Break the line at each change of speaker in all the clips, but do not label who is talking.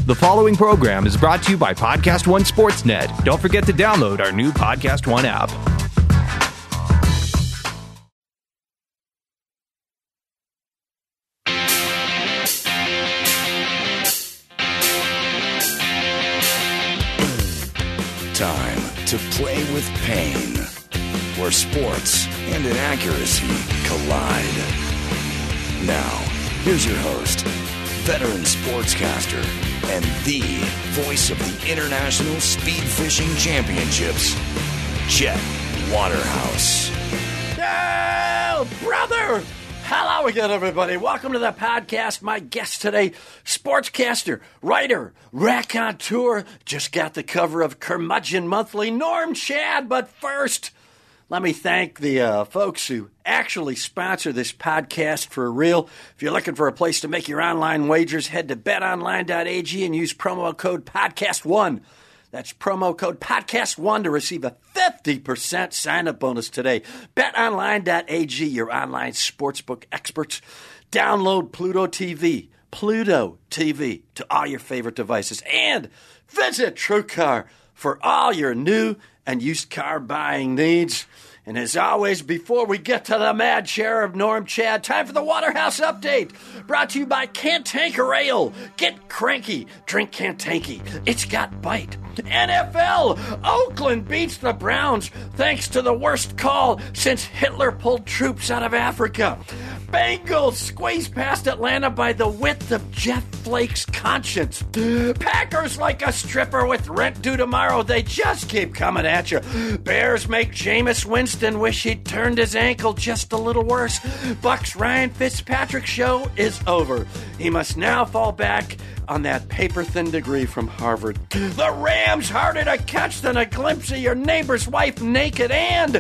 The following program is brought to you by Podcast One Sportsnet. Don't forget to download our new Podcast One app.
Time to play with pain, where sports and inaccuracy collide. Now, here's your host, veteran sportscaster, and the voice of the International Speed Fishing Championships, Chet Waterhouse.
Oh, brother! Hello again, everybody. Welcome to the podcast. My guest today, sportscaster, writer, raconteur, just got the cover of Curmudgeon Monthly, Norm Chad. But first, let me thank the folks who actually sponsor this podcast for real. If you're looking for a place to make your online wagers, head to betonline.ag and use promo code PODCAST1. That's promo code PODCAST1 to receive a 50% sign-up bonus today. BetOnline.ag, your online sportsbook experts. Download Pluto TV to all your favorite devices. And visit TrueCar for all your new and used car buying needs. And as always, before we get to the mad sheriff, Norm Chad, time for the Waterhouse Update. Brought to you by Cantanker Ale. Get cranky, drink Cantanky. It's got bite. NFL, Oakland beats the Browns thanks to the worst call since Hitler pulled troops out of Africa. Bengals squeeze past Atlanta by the width of Jeff Flake's conscience. Packers like a stripper with rent due tomorrow. They just keep coming at you. Bears make Jameis Winston wish he'd turned his ankle just a little worse. Bucks Ryan Fitzpatrick show is over. He must now fall back on that paper-thin degree from Harvard. The Rams harder to catch than a glimpse of your neighbor's wife naked, and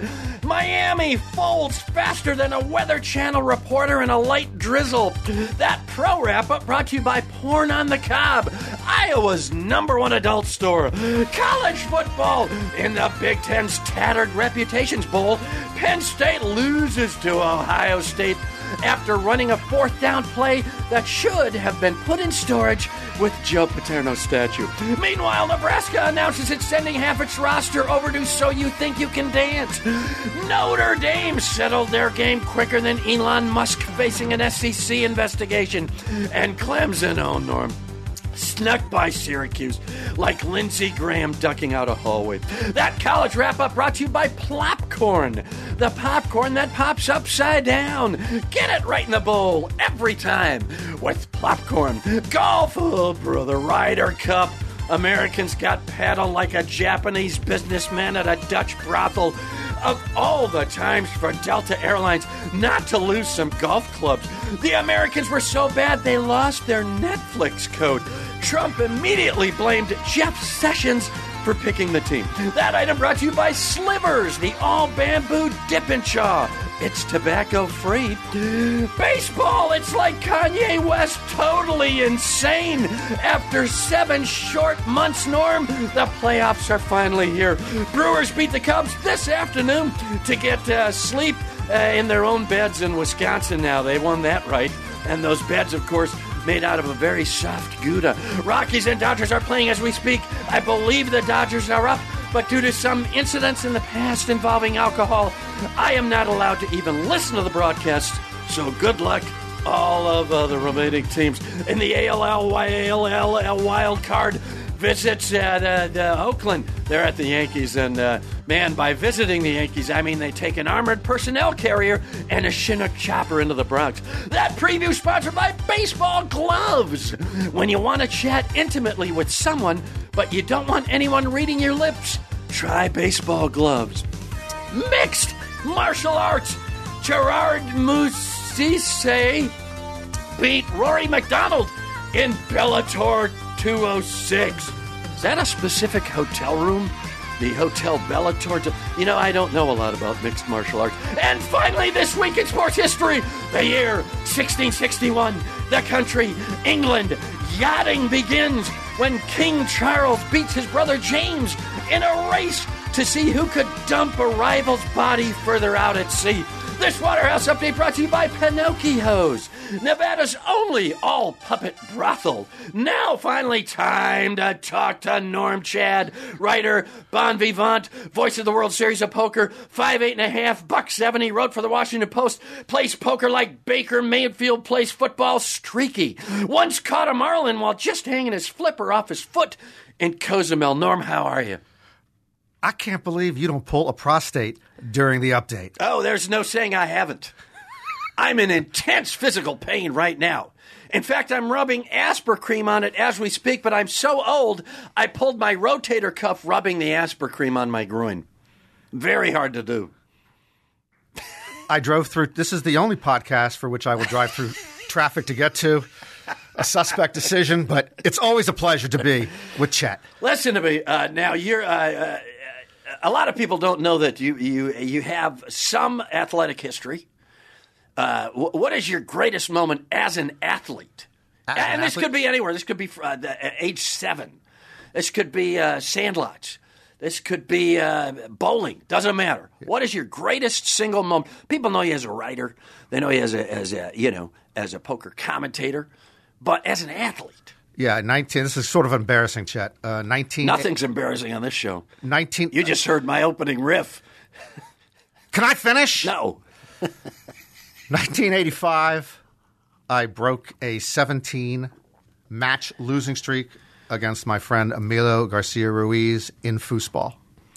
Miami folds faster than a Weather Channel reporter in a light drizzle. That pro wrap-up brought to you by Porn on the Cob, Iowa's #1 adult store. College football in the Big Ten's tattered Reputations Bowl. Penn State loses to Ohio State after running a fourth down play that should have been put in storage with Joe Paterno's statue. Meanwhile, Nebraska announces it's sending half its roster over to So You Think You Can Dance. Notre Dame settled their game quicker than Elon Musk facing an SEC investigation. And Clemson, oh Norm, snuck by Syracuse like Lindsey Graham ducking out a hallway. That college wrap-up brought to you by Plopcorn, the popcorn that pops upside down. Get it right in the bowl every time with Plopcorn. Golf, oh brother, Ryder Cup. Americans got paddled like a Japanese businessman at a Dutch brothel. Of all the times for Delta Airlines not to lose some golf clubs, the Americans were so bad they lost their Netflix code. Trump immediately blamed Jeff Sessions for picking the team. That item brought to you by Slivers, the all-bamboo Dippin' Chaw. It's tobacco-free. Baseball, it's like Kanye West totally insane. After 7 short months, Norm, the playoffs are finally here. Brewers beat the Cubs this afternoon to get sleep in their own beds in Wisconsin now. They won that right. And those beds, of course, made out of a very soft Gouda. Rockies and Dodgers are playing as we speak. I believe the Dodgers are up, but due to some incidents in the past involving alcohol, I am not allowed to even listen to the broadcast. So good luck, all of the remaining teams. In the ALL wild card, visits at Oakland. They're at the Yankees, and man, by visiting the Yankees, I mean they take an armored personnel carrier and a Chinook chopper into the Bronx. That preview sponsored by Baseball Gloves. When you want to chat intimately with someone, but you don't want anyone reading your lips, try Baseball Gloves. Mixed martial arts. Gerard Moussis beat Rory McDonald in Bellator 206. Is that a specific hotel room? The Hotel Bellator? I don't know a lot about mixed martial arts. And finally, this week in sports history, the year 1661, the country, England. Yachting begins when King Charles beats his brother James in a race to see who could dump a rival's body further out at sea. This Waterhouse Update brought to you by Pinocchio's. Nevada's only all-puppet brothel. Now, finally, time to talk to Norm Chad, writer, bon vivant, voice of the World Series of Poker, 5'8.5", $170, wrote for the Washington Post, plays poker like Baker Mayfield plays football, streaky. Once caught a marlin while just hanging his flipper off his foot in Cozumel. Norm, how are you?
I can't believe you don't pull a prostate during the update.
Oh, there's no saying I haven't. I'm in intense physical pain right now. In fact, I'm rubbing Aspercreme on it as we speak, but I'm so old, I pulled my rotator cuff rubbing the Aspercreme on my groin. Very hard to do.
I drove through, this is the only podcast for which I will drive through traffic to get to. A suspect decision, but it's always a pleasure to be with Chet.
Listen to me. Now, you're... a lot of people don't know that you have some athletic history. What is your greatest moment as an athlete? And this could be anywhere. This could be age 7. This could be sandlots. This could be bowling. Doesn't matter. What is your greatest single moment? People know you as a writer. They know you as a poker commentator. But as an athlete.
Yeah, 19. This is sort of embarrassing, Chet. 19.
Nothing's embarrassing on this show.
19.
You just heard my opening riff.
Can I finish?
No.
1985, I broke a 17-match losing streak against my friend Emilio Garcia Ruiz in foosball.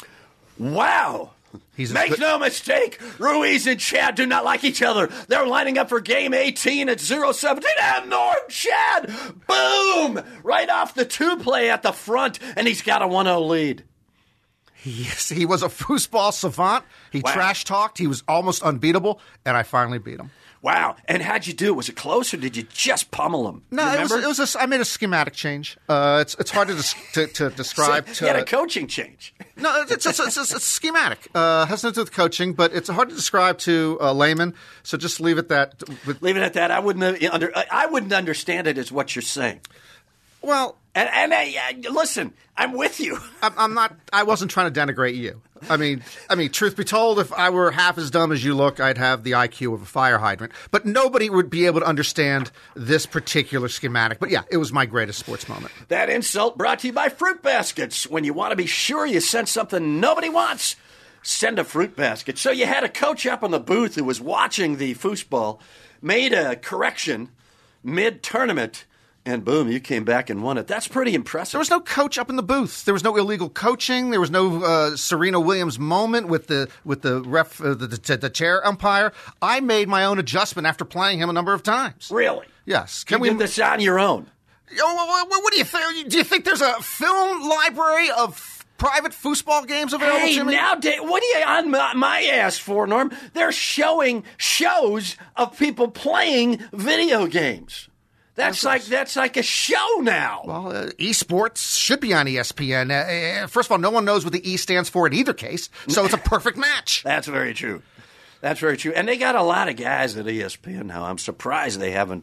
Wow. Make no mistake, Ruiz and Chad do not like each other. They're lining up for game 18 at 0-17, and Norm Chad, boom, right off the 2-play at the front, and he's got a 1-0 lead.
Yes, he was a foosball savant. He trash-talked. He was almost unbeatable, and I finally beat him.
Wow. And how'd you do? Was it close, or did you just pummel him?
No, I made a schematic change. It's hard to describe.
So you had a coaching change.
No, it's schematic. Has nothing to do with coaching, but it's hard to describe to a layman. So just leave it that.
Leave it at that. I wouldn't understand it as what you're saying.
Well,
and listen, I'm with you.
I'm not. I wasn't trying to denigrate you. I mean, truth be told, if I were half as dumb as you look, I'd have the IQ of a fire hydrant. But nobody would be able to understand this particular schematic. But yeah, it was my greatest sports moment.
That insult brought to you by Fruit Baskets. When you want to be sure you sent something nobody wants, send a Fruit Basket. So you had a coach up in the booth who was watching the foosball, made a correction mid-tournament, and boom, you came back and won it. That's pretty impressive.
There was no coach up in the booth. There was no illegal coaching. There was no Serena Williams moment with the ref, the chair umpire. I made my own adjustment after playing him a number of times.
Really?
Yes.
You did this on your own?
What do you think? Do you think there's a film library of private foosball games available to me?
Now, what are you on my ass for, Norm? They're showing shows of people playing video games. That's like a show now.
Well, esports should be on ESPN. First of all, no one knows what the E stands for in either case, so it's a perfect match.
That's very true. That's very true. And they got a lot of guys at ESPN now. I'm surprised they haven't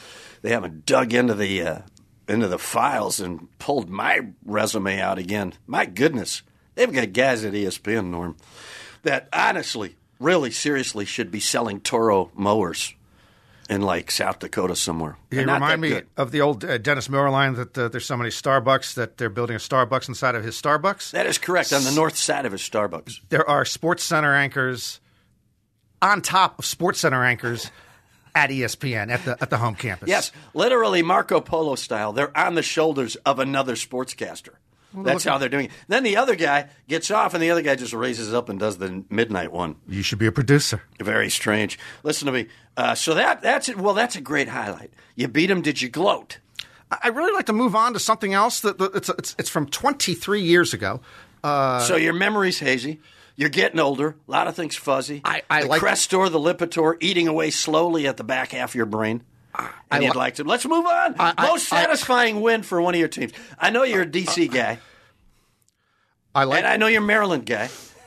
dug into the files and pulled my resume out again. My goodness, they've got guys at ESPN, Norm, that honestly, really seriously should be selling Toro mowers in like South Dakota somewhere.
You remind me of the old Dennis Miller line that there's so many Starbucks that they're building a Starbucks inside of his Starbucks.
That is correct, on the north side of his Starbucks.
There are Sports Center anchors on top of Sports Center anchors at ESPN at the home campus.
Yes, literally Marco Polo style. They're on the shoulders of another sportscaster. Well, that's how they're doing it. Then the other guy gets off, and the other guy just raises up and does the midnight one.
You should be a producer.
Very strange. Listen to me. So that's it. Well, that's a great highlight. You beat him. Did you gloat?
I really like to move on to something else. It's from 23 years ago.
So your memory's hazy. You're getting older. A lot of things fuzzy.
I
the
like
Crestor, the Lipitor, eating away slowly at the back half of your brain. And you'd like to. Let's move on. Most satisfying win for one of your teams. I know you're a D.C. guy. And I know you're a Maryland guy.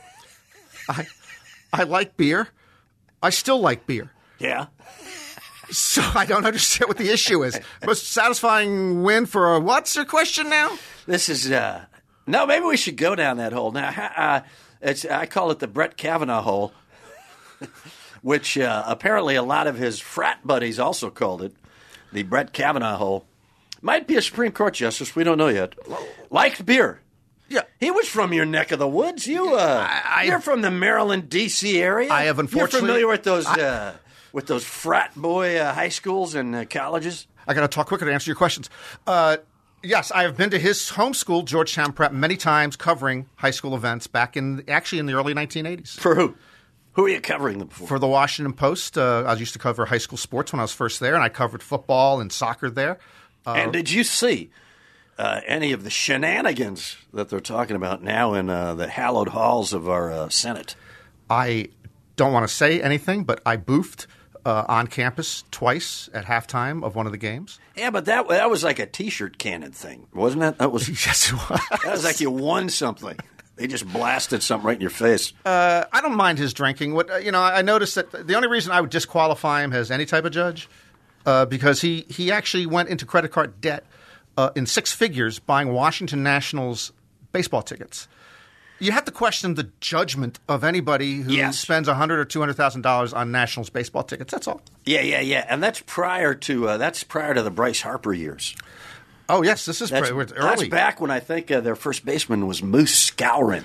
I like beer. I still like beer.
Yeah.
So I don't understand what the issue is. Most satisfying win for what's your question now?
This is no. Maybe we should go down that hole now. I call it the Brett Kavanaugh hole. which apparently a lot of his frat buddies also called it, the Brett Kavanaugh hole. Might be a Supreme Court justice. We don't know yet. Liked beer.
Yeah.
He was from your neck of the woods. You're from the Maryland, D.C. area.
I have unfortunately...
You're familiar with those frat boy high schools and colleges?
I got to talk quicker to answer your questions. Yes, I have been to his home school, Georgetown Prep, many times covering high school events back in the early 1980s.
For who? Who are you covering them for?
For the Washington Post. I used to cover high school sports when I was first there, and I covered football and soccer there.
And did you see any of the shenanigans that they're talking about now in the hallowed halls of our Senate?
I don't want to say anything, but I boofed on campus twice at halftime of one of the games.
Yeah, but that was like a T-shirt cannon thing, wasn't it? That was
yes, it was.
That was like you won something. They just blasted something right in your face.
I don't mind his drinking. I noticed that the only reason I would disqualify him as any type of judge because he actually went into credit card debt in six figures buying Washington Nationals baseball tickets. You have to question the judgment of anybody who spends $100,000 or $200,000 on Nationals baseball tickets. That's all.
Yeah, and that's prior to the Bryce Harper years.
Oh yes, this is early.
That's back when I think their first baseman was Moose Skowron,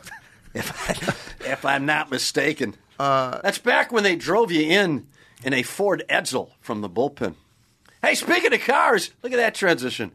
if I'm not mistaken. That's back when they drove you in a Ford Edsel from the bullpen. Hey, speaking of cars, look at that transition.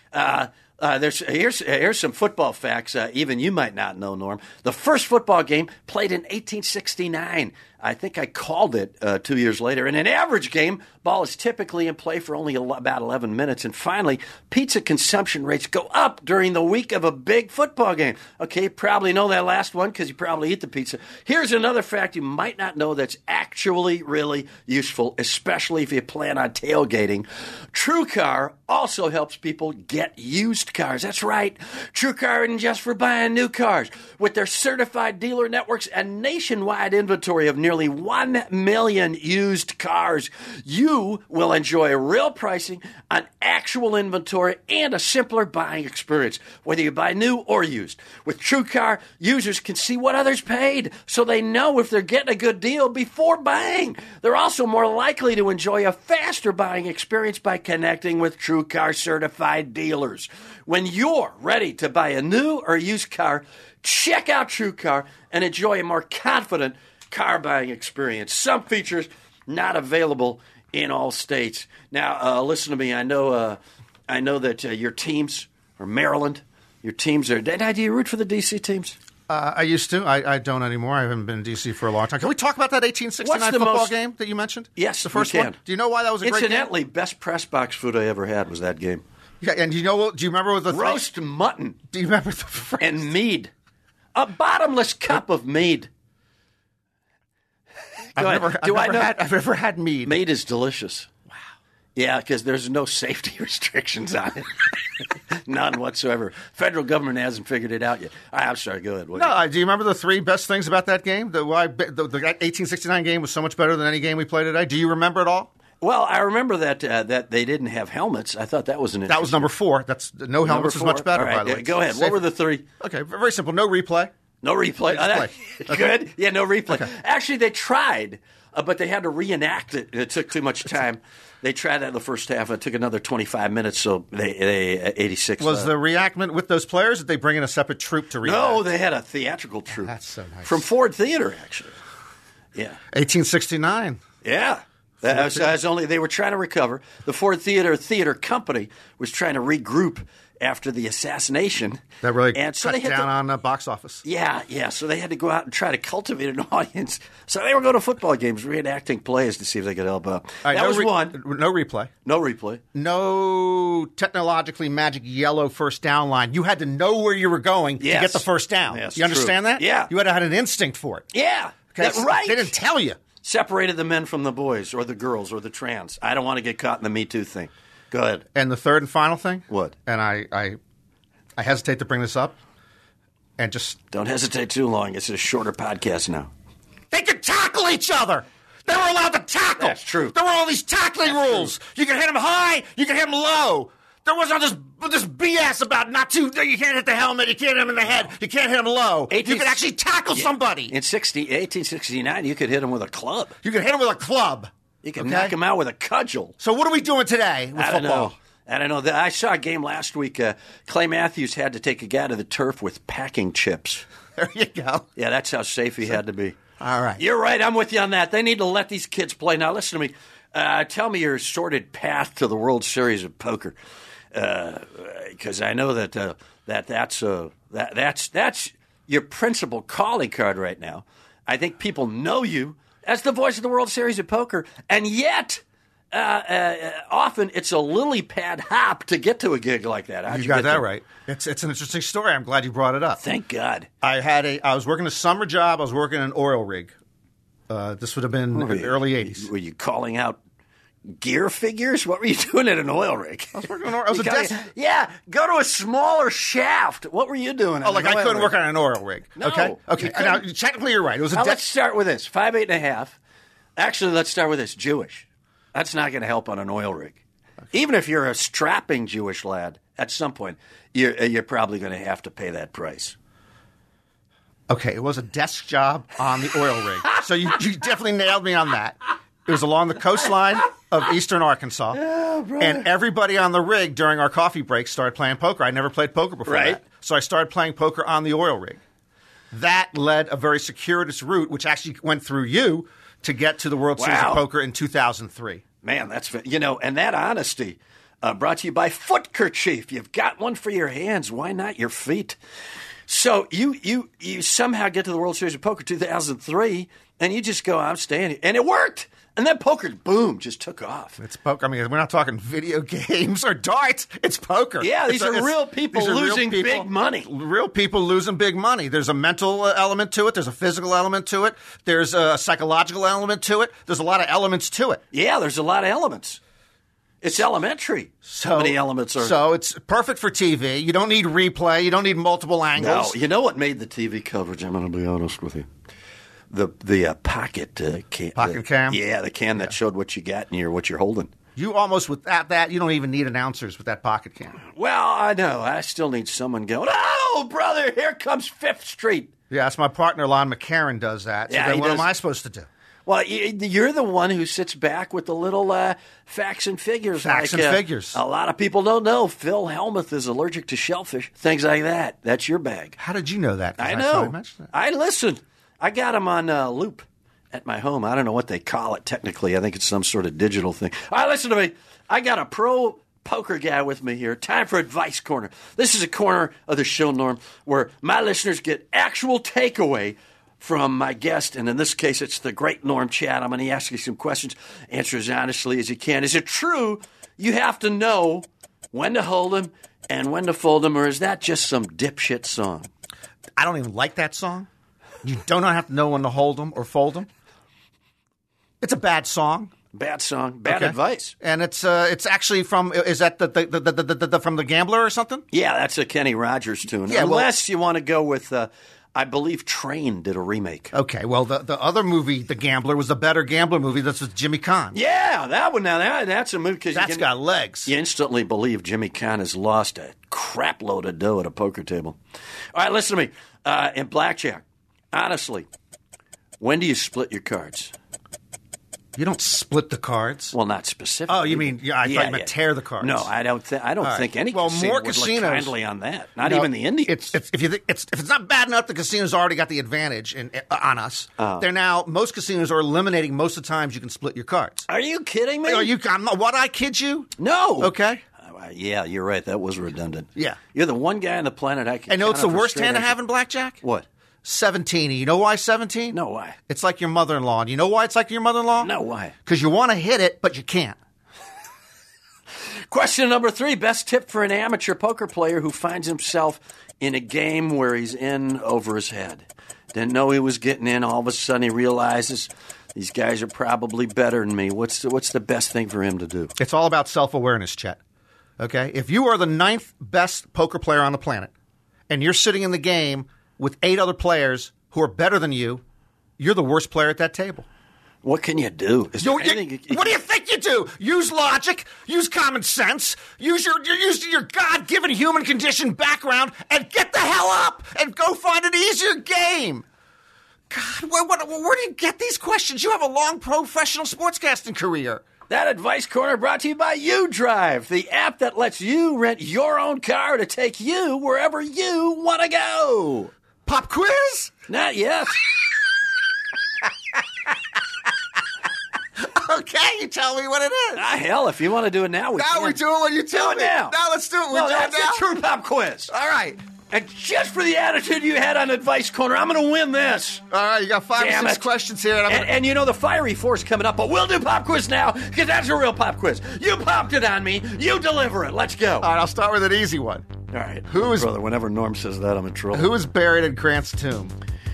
Here's some football facts. Even you might not know, Norm. The first football game played in 1869. I think I called it 2 years later. In an average game, ball is typically in play for only about 11 minutes. And finally, pizza consumption rates go up during the week of a big football game. Okay, you probably know that last one because you probably eat the pizza. Here's another fact you might not know that's actually really useful, especially if you plan on tailgating. TrueCar also helps people get used cars. That's right. TrueCar isn't just for buying new cars. With their certified dealer networks and nationwide inventory of nearly 1 million used cars, you will enjoy real pricing on actual inventory and a simpler buying experience, whether you buy new or used. With TrueCar, users can see what others paid, so they know if they're getting a good deal before buying. They're also more likely to enjoy a faster buying experience by connecting with TrueCar certified dealers. When you're ready to buy a new or used car, check out TrueCar and enjoy a more confident car buying experience. Some features not available in all states. Now, listen to me. I know that your teams are Maryland. Your teams are. Now, do you root for the D.C. teams?
I used to. I don't anymore. I haven't been in D.C. for a long time. Can we talk about that 1869 football game that you mentioned?
Yes,
the first one. Do you know why that was a great game?
Incidentally, best press box food I ever had was that game.
Yeah, and do you remember what the
roast mutton?
Do you remember the phrase?
And mead, a bottomless cup of mead.
I've never had mead.
Mead is delicious. Wow. Yeah, because there's no safety restrictions on it. None whatsoever. Federal government hasn't figured it out yet. I'm sorry, go ahead.
Do you remember the three best things about that game? The 1869 game was so much better than any game we played today. Do you remember it all?
Well, I remember that they didn't have helmets. I thought that was an interesting.
That was number 4. That's no helmets is much better,
right,
by the way.
Go ahead. What were the three?
Okay, very simple. No replay.
No replay.
Okay.
Good. Yeah, no replay. Okay. Actually, they tried, but they had to reenact it. It took too much time. They tried that in the first half. It took another 25 minutes, so they 86.
Was the reenactment with those players? Did they bring in a separate troupe to reenact?
No, they had a theatrical troupe.
That's so nice.
From Ford Theater, actually. Yeah.
1869.
Yeah. They were trying to recover. The Ford Theater Company was trying to regroup after the assassination.
That really cut down on the box office.
Yeah. So they had to go out and try to cultivate an audience. So they were going to football games, reenacting plays to see if they could help out.
Right,
that was one.
No replay.
No replay.
No technologically magic yellow first down line. You had to know where you were going to get the first down.
Yes,
you understand that?
Yeah.
You had to have an instinct for it.
Yeah.
Okay?
That's right.
They didn't tell you.
Separated the men from the boys or the girls or the trans. I don't want to get caught in the Me Too thing. Go ahead.
And the third and final thing?
What?
And I hesitate to bring this up. And just
don't hesitate too long. It's a shorter podcast now.
They could tackle each other. They were allowed to tackle.
That's true.
There were all these tackling rules. True. You could hit them high. You could hit them low. There was all this BS about you can't hit the helmet, you can't hit him in the head, you can't hit him low. You could actually tackle somebody.
In 1869, you could hit him with a club.
You could hit him with a club.
You could knock him out with a cudgel.
So what are we doing today with football?
I don't know. I saw a game last week. Clay Matthews had to take a guy to the turf with packing chips.
There you go.
Yeah, that's how safe he had to be.
All right.
You're right. I'm with you on that. They need to let these kids play. Now, listen to me. Tell me your sordid path to the World Series of Poker, because I know that's your principal calling card right now. I think people know you as the voice of the World Series of Poker, and yet often it's a lily pad hop to get to a gig like that.
You got that right. It's an interesting story. I'm glad you brought it up.
Thank God.
I was working a summer job. I was working an oil rig. This would have been in the early 80s.
Were you calling out gear figures? What were you doing at an oil rig?
I was working on I was a desk.
Yeah, go to a smaller shaft. What were you doing?
I couldn't work on an oil rig.
No,
okay. Now, technically, you're right. It was a desk.
Let's start with this: 5'8.5". Actually, let's start with this: Jewish. That's not going to help on an oil rig. Okay. Even if you're a strapping Jewish lad, at some point you're probably going to have to pay that price.
Okay, it was a desk job on the oil rig, so you definitely nailed me on that. It was along the coastline of eastern Arkansas, and everybody on the rig during our coffee breaks started playing poker. I never played poker before that, so I started playing poker on the oil rig. That led a very circuitous route, which actually went through you to get to the World Series of Poker in 2003.
Man, that's and that honesty brought to you by Footkerchief. You've got one for your hands. Why not your feet? So you somehow get to the World Series of Poker 2003, and you just go, I'm staying here. And it worked. And then poker, boom, just took off.
It's poker. I mean, we're not talking video games or darts. It's poker.
Yeah, these are real people losing big money.
Real people losing big money. There's a mental element to it. There's a physical element to it. There's a psychological element to it. There's a lot of elements to it.
Yeah, there's a lot of elements. It's elementary. So many elements are.
So it's perfect for TV. You don't need replay. You don't need multiple angles.
No, you know what made the TV coverage? I'm going to be honest with you. The pocket can.
Pocket cam?
Yeah, the can that showed what you got and what you're holding.
You almost, without that, you don't even need announcers with that pocket cam.
Well, I know. I still need someone going, oh, brother, here comes Fifth Street.
Yeah, that's my partner, Lon McCarran, does that. So then what am I supposed to do?
Well, you're the one who sits back with the little facts and figures.
Facts and figures.
A lot of people don't know Phil Hellmuth is allergic to shellfish, things like that. That's your bag.
How did you know that?
I know. I listen. I got him on loop at my home. I don't know what they call it technically. I think it's some sort of digital thing. All right, listen to me. I got a pro poker guy with me here. Time for Advice Corner. This is a corner of the show, Norm, where my listeners get actual takeaway from my guest, and in this case, it's the great Norm Chad. I'm going to ask you some questions. Answer as honestly as you can. Is it true you have to know when to hold him and when to fold him, or is that just some dipshit song?
I don't even like that song. You don't have to know when to hold them or fold them. It's a bad song.
Bad song. Bad advice.
And it's actually from, is that the from The Gambler or something?
Yeah, that's a Kenny Rogers tune. Yeah, unless you want to go with, I believe Train did a remake.
Okay, well, the other movie, The Gambler, was the better Gambler movie. That's with Jimmy Caan.
Yeah, that one. Now, that's a movie.
That's got legs.
You instantly believe Jimmy Caan has lost a crap load of dough at a poker table. All right, listen to me. In blackjack, honestly, when do you split your cards?
You don't split the cards.
Well, not specifically.
Oh, you mean? Yeah, I thought you meant tear the cards.
No, I don't. I don't think any casino
more
would
casinos
look kindly on that. Not even the Indians.
If it's not bad enough, the casinos already got the advantage on us. They're now most casinos are eliminating most of the times you can split your cards.
Are you kidding me?
What I kid you?
No.
Okay.
Yeah, you're right. That was redundant.
Yeah,
you're the one guy on the planet I can.
I know it's the worst hand to have in blackjack.
What?
17. You know why 17?
No, why?
It's like your mother-in-law. And you know why it's like your mother-in-law?
No, why?
Because you want to hit it, but you can't.
Question number 3. Best tip for an amateur poker player who finds himself in a game where he's in over his head. Didn't know he was getting in. All of a sudden he realizes these guys are probably better than me. What's the best thing for him to do?
It's all about self-awareness, Chet. Okay? If you are the 9th best poker player on the planet and you're sitting in the game with 8 other players who are better than you, you're the worst player at that table.
What can you do? Is there
What
anything
do you think you do? Use logic, use common sense, use your God-given human condition background, and get the hell up and go find an easier game. God, where do you get these questions? You have a long professional sportscasting career.
That Advice Corner brought to you by UDrive, the app that lets you rent your own car to take you wherever you want to go.
Pop quiz?
Not yet.
Okay, you tell me what it is.
Hell, if you want to do it now, we can.
Now we're doing what you tell me.
Now.
Now let's do it. We're
No,
doing
that's
it now.
a true pop quiz.
All right.
And just for the attitude you had on Advice Corner, I'm going to win this.
All right, you got 5
Damn
or 6
it.
questions here.
And you know the Fiery Four's coming up, but we'll do pop quiz now because that's a real pop quiz. You popped it on me. You deliver it. Let's go.
All right, I'll start with an easy one.
All right.
Who is-
Brother, whenever Norm says that, I'm in trouble.
Who is buried in Grant's tomb?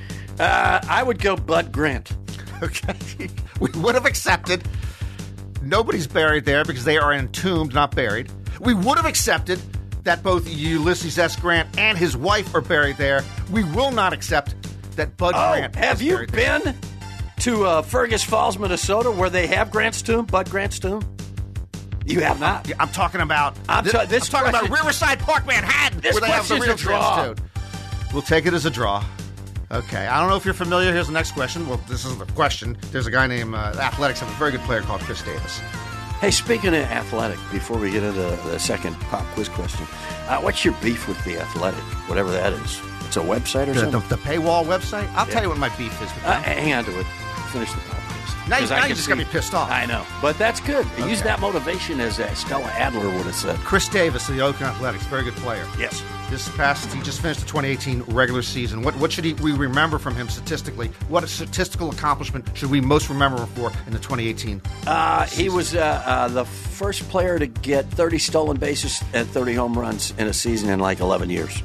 I would go Bud Grant.
Okay. We would have accepted nobody's buried there because they are entombed, not buried. We would have accepted that both Ulysses S. Grant and his wife are buried there. We will not accept that Bud Grant
have
is
you
buried there.
been to Fergus Falls, Minnesota, where they have Grant's tomb, Bud Grant's tomb? You have not.
I'm talking about
I'm
this,
talking
I'm talking about
question-
Riverside Park, Manhattan,
This
where they have the
question's
real
a draw.
Grant's tomb. We'll take it as a draw. Okay, I don't know if you're familiar. Here's the next question. Well, this isn't a question. There's a guy named Athletics have a very good player called Chris Davis.
Hey, speaking of Athletic, before we get into the second pop quiz question, what's your beef with the Athletic, whatever that is? It's a website or something?
The paywall website? I'll tell you what my beef is with them.
Hang on to it. Finish the pop quiz.
Now you
'Cause I can
just got me pissed off.
I know, but that's good. Use
Okay.
that motivation as Stella Adler would have said.
Chris Davis of the Oakland Athletics, very good player.
Yes.
He just finished the 2018 regular season. What should we remember from him statistically? What statistical accomplishment should we most remember him for in the 2018?
He was the first player to get 30 stolen bases and 30 home runs in a season in like 11 years.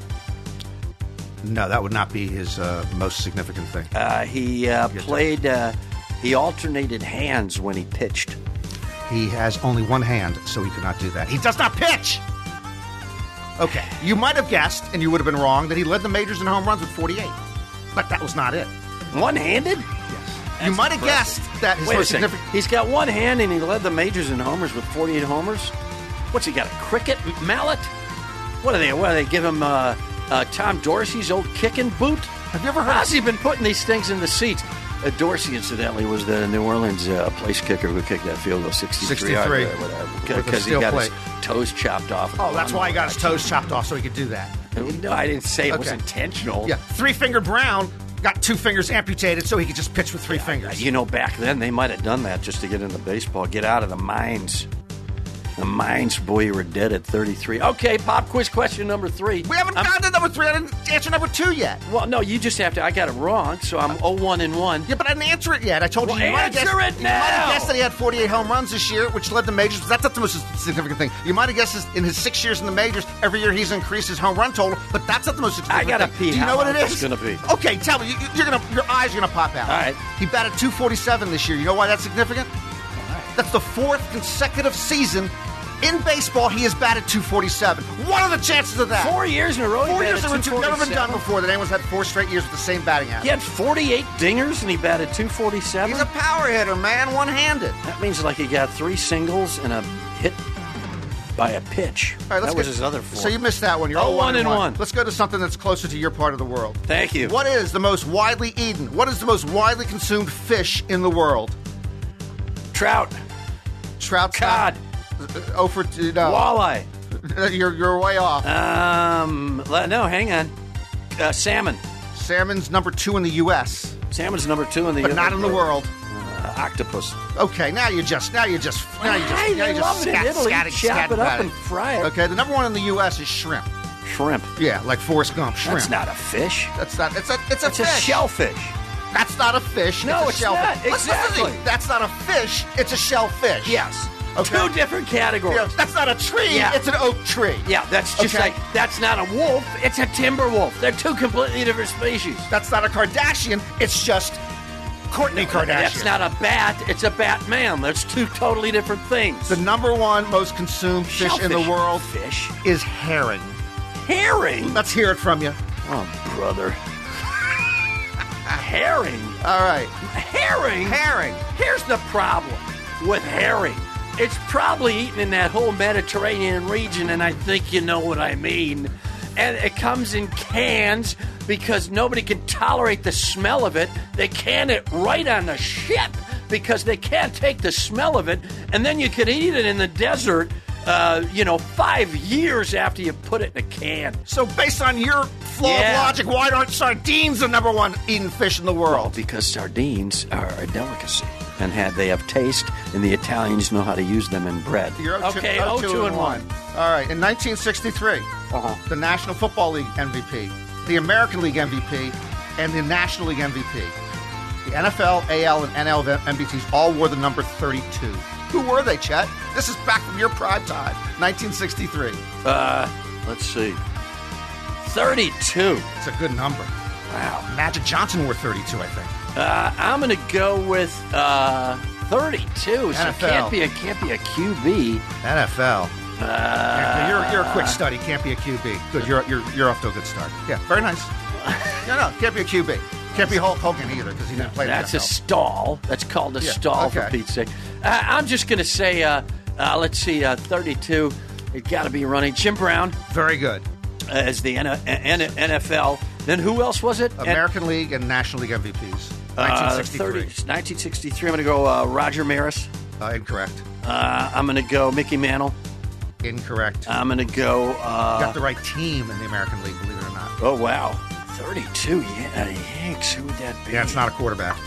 No, that would not be his most significant thing.
He played. He alternated hands when he pitched.
He has only one hand, so he could not do that. He does not pitch! Okay, you might have guessed, and you would have been wrong, that he led the majors in home runs with 48. But that was not it.
One-handed?
Yes. You might have guessed that his
Wait a
most
second.
significant...
He's got one hand and he led the majors in homers with 48 homers. What's he got? A cricket mallet? What do they give him? Tom Dorsey's old kicking boot?
Have you ever heard
How's he been putting these things in the seats? Dorsey, incidentally, was the New Orleans place kicker who kicked that field goal 63 yards.
With a
Because he
steel
got
plate.
his toes chopped off.
Oh, that's why he got his toes chopped off, so he could do that.
No, I didn't say it was
Okay.
intentional.
Yeah, three-fingered Brown got 2 fingers amputated so he could just pitch with 3 fingers.
You know, back then they might have done that just to get into baseball, get out of the mines. The mines, boy, you were dead at 33. Okay, pop quiz question number 3.
We haven't gotten to number 3. I didn't answer number 2 yet.
Well, no, you just have to. I got it wrong, so I'm 0-1-1.
Yeah, but I didn't answer it yet. I told
Well,
you might have guessed.
answer it
You might have
now!
guessed that he had 48 home runs this year, which led the majors. But that's not the most significant thing. You might have guessed in his 6 years in the majors, every year he's increased his home run total. But that's not the most significant
I gotta
thing.
pee.
Do you
How
know what it
long
is?
is it gonna be?
Okay, tell me. Your eyes are gonna pop out.
All right.
He batted 247 this year. You know why that's significant? That's the 4th consecutive season. In baseball, he has batted 247. What are the chances of that?
4 years in a row.
4 years
in
in a row. Never been done before that anyone's had 4 straight years with the same batting average.
He had 48 dingers and he batted 247.
He's a power hitter, man, one-handed.
That means like he got 3 singles and a hit by a pitch.
All right, let's
that was
get-
his other 4.
So you missed that one. You're
0-1-1.
Let's go to something that's closer to your part of the world.
Thank you.
What is the most widely eaten? What is the most widely consumed fish in the world?
Trout,
Trout.
cod,
Oh, for no.
walleye.
You're way off.
No, hang on. Salmon.
Salmon's number 2 in the U.S.,
Salmon's number 2 in the
but not in the world.
Octopus.
Okay, now you just
I love it in Italy. Chop it up and fry it.
Okay, the number 1 in the U.S. is shrimp.
Shrimp.
Yeah, like Forrest Gump. Shrimp.
That's not a fish.
That's not. It's a
It's a
fish.
shellfish.
That's not a fish.
No,
it's a
it's
shellfish.
not.
Listen to
Exactly.
me. That's not a fish. It's a shellfish.
Yes.
Okay.
2 different categories.
Yeah, that's not a tree.
Yeah.
It's an oak tree.
Yeah, that's just
Okay.
like, that's not a wolf, it's a timber wolf. They're 2 completely different species.
That's not a Kardashian. It's just Kourtney Kardashian.
That's not a bat, it's a Batman. That's 2 totally different things.
The number 1 most consumed fish in the
Shellfish.
world
Fish.
is herring.
Herring?
Let's hear it from you.
Oh, brother. Herring?
All right.
Herring?
Herring.
Here's the problem with herring. It's probably eaten in that whole Mediterranean region, and I think you know what I mean. And it comes in cans because nobody can tolerate the smell of it. They can it right on the ship because they can't take the smell of it. And then you could eat it in the desert, 5 years after you put it in a can.
So based on your flow of logic, why aren't sardines the number one eaten fish in the world?
Well, because sardines are a delicacy. And they have taste, and the Italians know how to use them in bread.
You're
2-1.
All right. In 1963, the National Football League MVP, the American League MVP, and the National League MVP. The NFL, AL, and NL MVPs all wore the number 32. Who were they, Chet? This is back from your prime time, 1963.
Let's see. 32.
It's a good number.
Wow.
Magic Johnson wore 32, I think.
I'm going to go with 32. So
NFL.
It can't be a QB.
NFL. You're a quick study. Can't be a QB. Good. You're off to a good start. Yeah. Very nice. No. Can't be a QB. Can't be Hulk Hogan either because he didn't play.
That's
the
NFL. A stall. That's called a stall for Pete's sake. I'm just going to say. Let's see. 32. It got to be running. Jim Brown.
Very good.
As the NFL. Then who else was it?
American League and National League MVPs. 1963.
1963. I'm going to go Roger Maris.
Incorrect.
I'm going to go Mickey Mantle.
Incorrect.
I'm going to go...
you got the right team in the American League, believe it or not.
Oh, wow. 32. Yeah, Yanks. Who would that be?
Yeah, it's not a quarterback.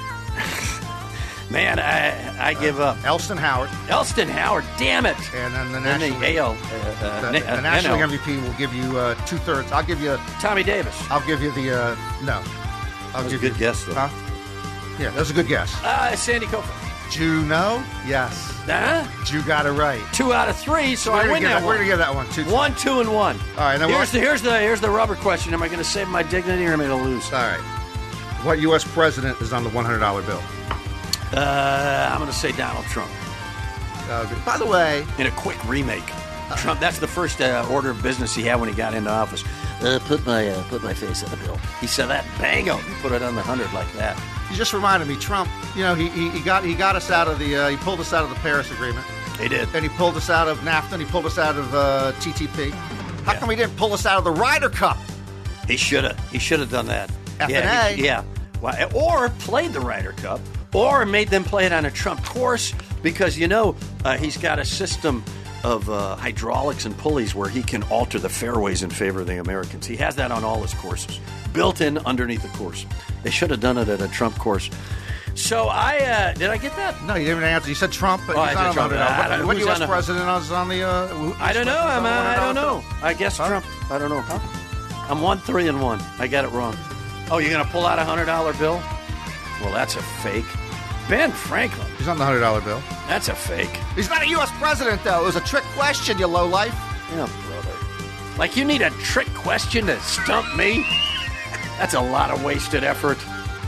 Man, I give up.
Elston Howard.
Elston Howard, damn it.
And then the National League. The National League MVP will give you two-thirds. I'll give you...
Tommy Davis.
I'll give you the... no.
That was a good guess, though.
Huh? Yeah, that was a good guess.
Sandy Koufax.
Drew, no? Yes. Drew got it right.
2 out of 3, so I win that one.
We're going to give that one 2.
1, 2, and 1.
All right. Then
here's the rubber question. Am I going to save my dignity or am I going to lose?
All right. What U.S. president is on the $100 bill?
I'm going to say Donald Trump.
By the way...
In a quick remake. Trump, that's the first order of business he had when he got into office. Put my face on the bill. He said that, bango, he put it on the 100 like that.
You just reminded me, Trump, he got us out of the, he pulled us out of the Paris Agreement.
He did.
And he pulled us out of NAFTA, and he pulled us out of TTP. How come he didn't pull us out of the Ryder Cup?
He should have done that.
F&A.
Yeah. Or played the Ryder Cup, or made them play it on a Trump course, because, he's got a system of hydraulics and pulleys where he can alter the fairways in favor of the Americans. He has that on all his courses, built in underneath the course. They should have done it at a Trump course. So did I get that?
No, you didn't answer. You said Trump, but he's not on it. What U.S. president is on the...
I don't know. I don't know. I guess Trump. I don't know. I'm 1-3-1. I got it wrong. Oh, you're going to pull out a $100 bill? Well, that's a fake. Ben Franklin.
He's on the $100 bill.
That's a fake.
He's not a U.S. president, though. It was a trick question, you lowlife.
Yeah, brother. Like, you need a trick question to stump me? That's a lot of wasted effort.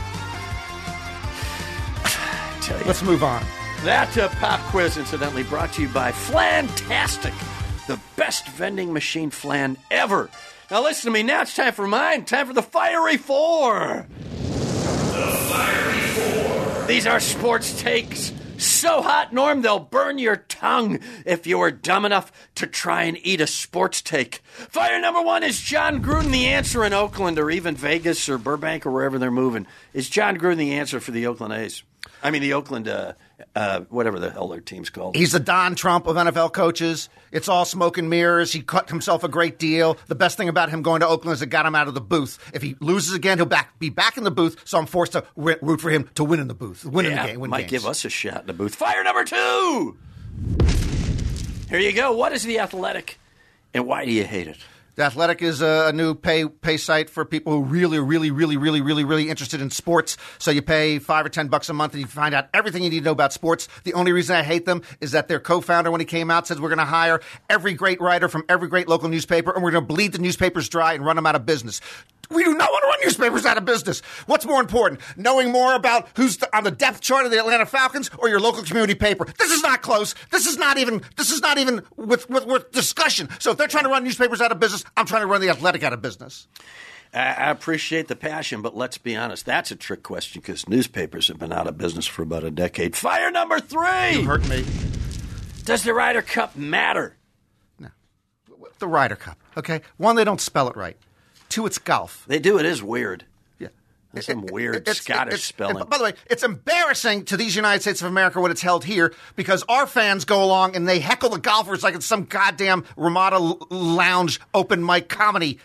Let's move on.
That pop quiz, incidentally, brought to you by Flantastic, the best vending machine flan ever. Now listen to me. Now it's time for mine. Time for the Fiery Four. The Fiery Four. These are sports takes so hot, Norm, they'll burn your tongue if you were dumb enough to try and eat a sports take. Fire number 1 is John Gruden the answer in Oakland or even Vegas or Burbank or wherever they're moving. Is John Gruden the answer for the Oakland A's? I mean, the Oakland, whatever the hell their team's called.
He's the Don Trump of NFL coaches. It's all smoke and mirrors. He cut himself a great deal. The best thing about him going to Oakland is it got him out of the booth. If he loses again, he'll be back in the booth, so I'm forced to root for him to win in the booth. Win in the game. Win
might
games.
Give us a shot in the booth. Fire number 2! Here you go. What is The Athletic, and why do you hate it?
The Athletic is a new pay site for people who really interested in sports. So you pay $5 or $10 a month and you find out everything you need to know about sports. The only reason I hate them is that their co-founder, when he came out, says we're going to hire every great writer from every great local newspaper and we're going to bleed the newspapers dry and run them out of business. We do not want to run newspapers out of business. What's more important, knowing more about who's on the depth chart of the Atlanta Falcons or your local community paper? This is not close. This is not even with discussion. So if they're trying to run newspapers out of business, I'm trying to run the Athletic out of business.
I appreciate the passion, but let's be honest. That's a trick question because newspapers have been out of business for about a decade. Fire number 3.
You hurt me.
Does the Ryder Cup matter?
No. The Ryder Cup, okay? 1, they don't spell it right. 2, it's golf.
They do. It is weird.
Yeah.
That's some weird Scottish spelling.
By the way, it's embarrassing to these United States of America when it's held here because our fans go along and they heckle the golfers like it's some goddamn Ramada Lounge open mic comedy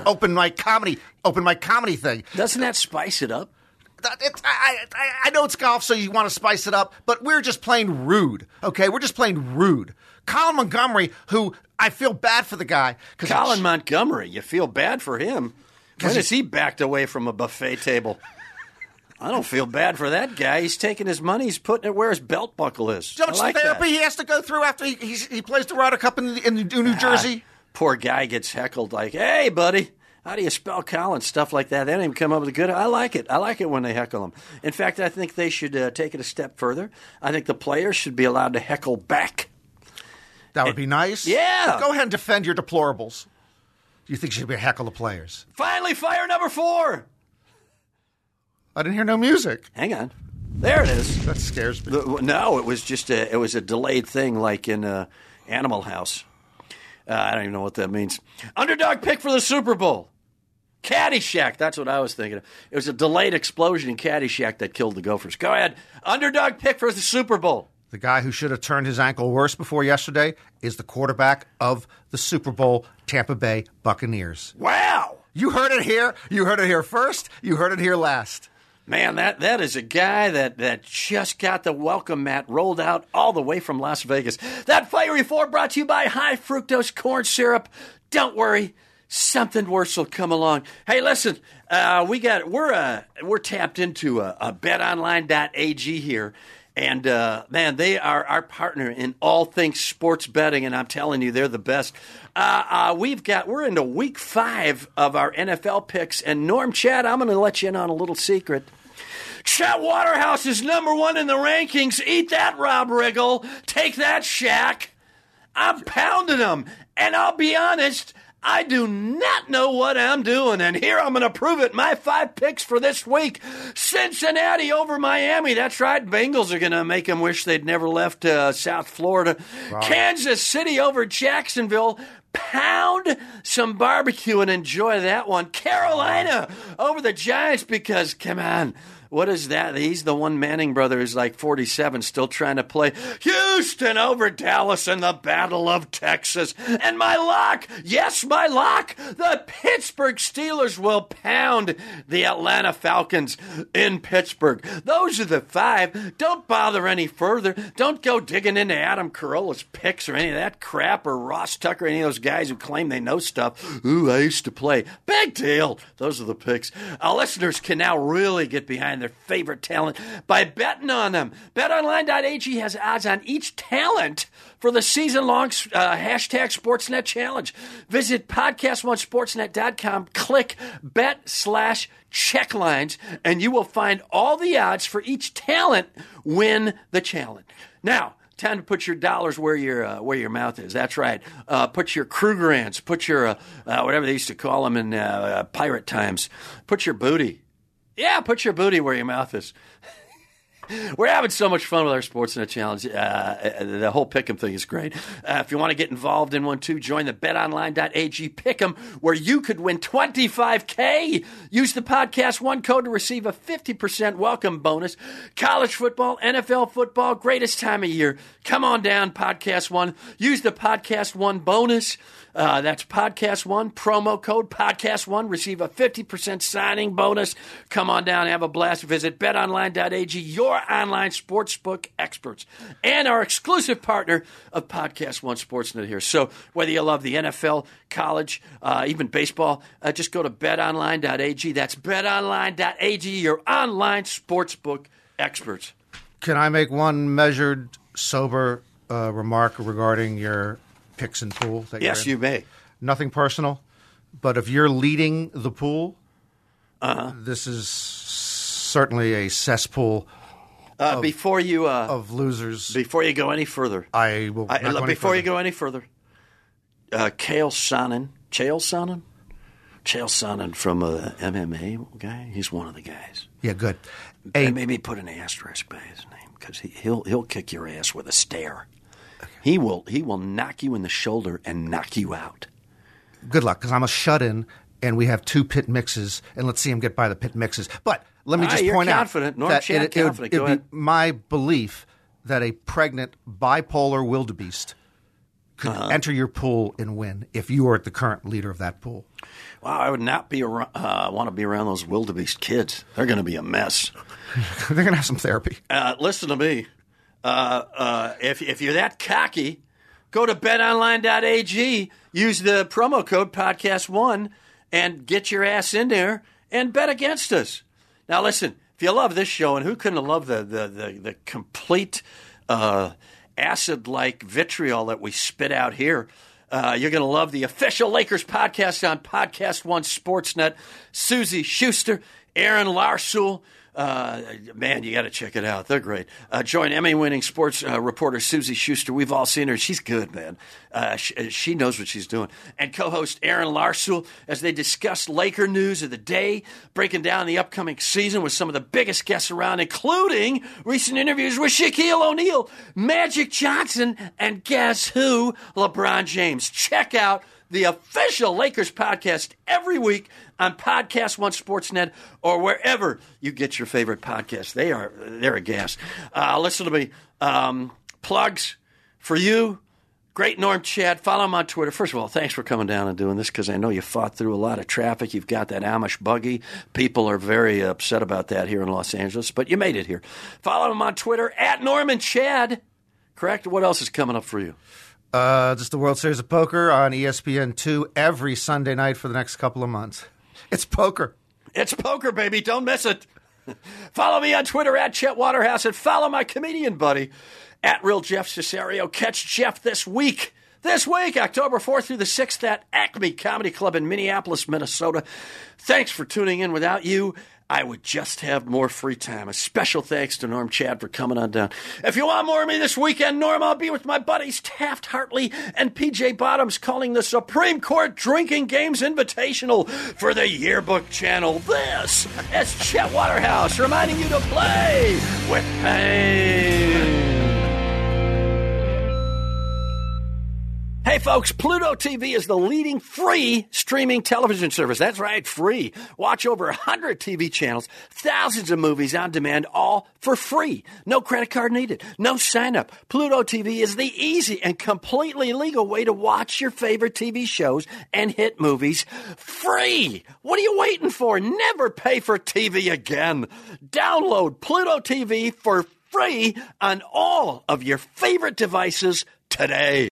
thing.
Doesn't that spice it up?
I know it's golf, so you want to spice it up, but we're just plain rude, okay? We're just plain rude. Colin Montgomery, who I feel bad for the guy.
Colin Montgomery, you feel bad for him. When is he backed away from a buffet table? I don't feel bad for that guy. He's taking his money. He's putting it where his belt buckle is.
How much therapy he has to go through after he plays the Ryder Cup in New Jersey?
Poor guy gets heckled like, hey, buddy, how do you spell Colin? Stuff like that. They don't even come up with a good. I like it. I like it when they heckle him. In fact, I think they should take it a step further. I think the players should be allowed to heckle back.
That would be nice.
Yeah.
Go ahead and defend your deplorables. Do you think you should be a heckle the players?
Finally, fire number 4.
I didn't hear no music.
Hang on. There it is.
That scares me.
No, it was just a delayed thing like in Animal House. I don't even know what that means. Underdog pick for the Super Bowl. Caddyshack. That's what I was thinking of. It was a delayed explosion in Caddyshack that killed the Gophers. Go ahead. Underdog pick for the Super Bowl.
The guy who should have turned his ankle worse before yesterday is the quarterback of the Super Bowl, Tampa Bay Buccaneers.
Wow.
You heard it here. You heard it here first. You heard it here last.
Man, that is a guy that just got the welcome mat rolled out all the way from Las Vegas. That Fiery 4 brought to you by High Fructose Corn Syrup. Don't worry, something worse will come along. Hey, listen, we're tapped into a betonline.ag here. And, man, they are our partner in all things sports betting, and I'm telling you, they're the best. We're into week 5 of our NFL picks, and Norm, Chad, I'm going to let you in on a little secret. Chet Waterhouse is number 1 in the rankings. Eat that, Rob Riggle. Take that, Shaq. I'm pounding them, and I'll be honest, I do not know what I'm doing, and here I'm going to prove it. My 5 picks for this week. Cincinnati over Miami. That's right. Bengals are going to make them wish they'd never left South Florida. Wow. Kansas City over Jacksonville. Pound some barbecue and enjoy that one. Carolina over the Giants because, come on, what is that? He's the one Manning brother who's like 47, still trying to play. Houston over Dallas in the Battle of Texas. And my lock, yes, my lock, the Pittsburgh Steelers will pound the Atlanta Falcons in Pittsburgh. Those are the 5. Don't bother any further. Don't go digging into Adam Carolla's picks or any of that crap or Ross Tucker, any of those guys who claim they know stuff. Ooh, I used to play. Big deal. Those are the picks. Our listeners can now really get behind their favorite talent by betting on them. BetOnline.ag has odds on each talent for the season-long hashtag Sportsnet Challenge. Visit podcast1sportsnet.com, click bet/checklines, and you will find all the odds for each talent win the challenge. Now, time to put your dollars where your mouth is. That's right. Put your Krugerrands, put your whatever they used to call them in pirate times. Put your booty. Yeah, put your booty where your mouth is. We're having so much fun with our Sportsnet Challenge. The whole Pick'em thing is great. If you want to get involved in one too, join the BetOnline.ag Pick'em, where you could win $25K. Use the Podcast One code to receive a 50% welcome bonus. College football, NFL football, greatest time of year. Come on down, Podcast One. Use the Podcast One bonus. That's Podcast One, promo code Podcast One. Receive a 50% signing bonus. Come on down, have a blast. Visit betonline.ag, your online sportsbook experts, and our exclusive partner of Podcast One Sportsnet here. So whether you love the NFL, college, even baseball, just go to betonline.ag. That's betonline.ag, your online sportsbook experts.
Can I make one measured, sober remark regarding your picks and pool?
Yes, you may.
Nothing personal, but if you're leading the pool, this is certainly a cesspool
before you
of losers.
Before you go any further,
I will.
Before you go any further, Chael Sonnen, Chael Sonnen from MMA guy. He's one of the guys.
Yeah, good.
And maybe put an asterisk by his name because he'll kick your ass with a stare. He will knock you in the shoulder and knock you out.
Good luck, because I'm a shut-in, and we have 2 pit mixes, and let's see him get by the pit mixes. But let me just point out that it would be my belief that a pregnant bipolar wildebeest could enter your pool and win if you are the current leader of that pool.
Wow, I would not want to be around those wildebeest kids. They're going to be a mess.
They're going to have some therapy.
Listen to me. If you're that cocky, go to betonline.ag, use the promo code podcast1, and get your ass in there and bet against us. Now, listen, if you love this show, and who couldn't love the complete acid-like vitriol that we spit out here, you're going to love the official Lakers podcast on Podcast One Sportsnet. Susie Schuster, Aaron Larsoul. Man, you got to check it out. They're great. Join Emmy-winning sports reporter Susie Schuster. We've all seen her. She's good, man. She knows what she's doing. And co-host Aaron Larsoul as they discuss Laker news of the day, breaking down the upcoming season with some of the biggest guests around, including recent interviews with Shaquille O'Neal, Magic Johnson, and guess who? LeBron James. Check out the official Lakers podcast every week on Podcast One Sportsnet or wherever you get your favorite podcasts. They're a gas. Listen to me. Plugs for you. Great Norm Chad. Follow him on Twitter. First of all, thanks for coming down and doing this because I know you fought through a lot of traffic. You've got that Amish buggy. People are very upset about that here in Los Angeles, but you made it here. Follow him on Twitter at Norman Chad. Correct? What else is coming up for you?
Just the World Series of Poker on ESPN2 every Sunday night for the next couple of months. It's poker.
It's poker, baby. Don't miss it. Follow me on Twitter at Chet Waterhouse and follow my comedian buddy at Real Jeff Cesario. Catch Jeff this week, October 4th through the 6th at Acme Comedy Club in Minneapolis, Minnesota. Thanks for tuning in. Without you, I would just have more free time. A special thanks to Norm Chad for coming on down. If you want more of me this weekend, Norm, I'll be with my buddies Taft Hartley and PJ Bottoms calling the Supreme Court Drinking Games Invitational for the Yearbook Channel. This is Chet Waterhouse reminding you to play with pain. Hey folks, Pluto TV is the leading free streaming television service. That's right, free. Watch over 100 TV channels, thousands of movies on demand, all for free. No credit card needed, no sign up. Pluto TV is the easy and completely legal way to watch your favorite TV shows and hit movies free. What are you waiting for? Never pay for TV again. Download Pluto TV for free on all of your favorite devices today.